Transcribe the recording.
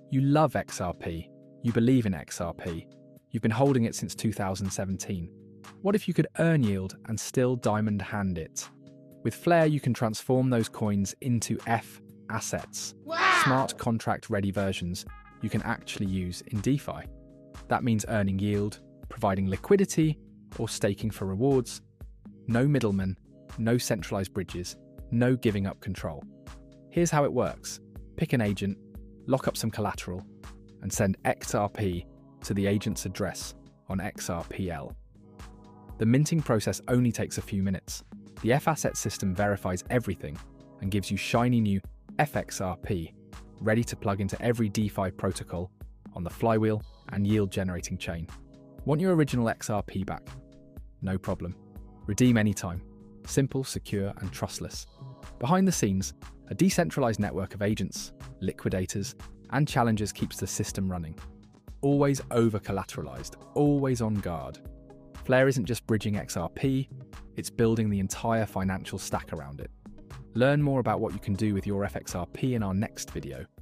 You love XRP. You believe in XRP. You've been holding it since 2017. What if you could earn yield and still diamond hand it? With Flare, you can transform those coins into F assets, smart contract-ready versions you can actually use in DeFi. That means earning yield, providing liquidity, or staking for rewards. No middlemen, no centralized bridges, no giving up control. Here's how it works. Pick an agent, lock up some collateral, and send XRP to the agent's address on XRPL. The minting process only takes a few minutes. The F-Asset system verifies everything and gives you shiny new FXRP, ready to plug into every DeFi protocol on the Flywheel and yield-generating chain. Want your original XRP back? No problem. Redeem anytime. Simple, secure, and trustless. Behind the scenes, a decentralized network of agents, liquidators, and challengers keeps the system running. Always over-collateralized, always on guard. Flare isn't just bridging XRP, it's building the entire financial stack around it. Learn more about what you can do with your FXRP in our next video.